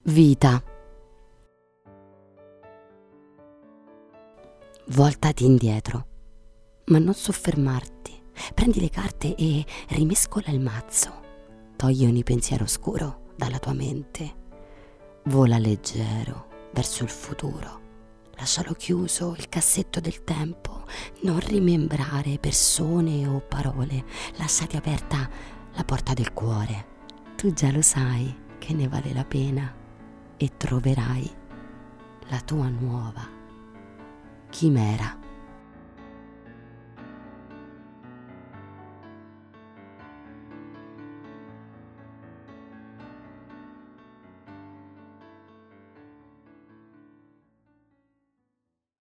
Vita. Voltati indietro, ma non soffermarti. Prendi le carte e rimescola il mazzo. Togli ogni pensiero oscuro dalla tua mente. Vola leggero verso il futuro. Lascialo chiuso il cassetto del tempo. Non rimembrare persone o parole. Lasciati aperta la porta del cuore. Tu già lo sai che ne vale la pena e troverai la tua nuova chimera.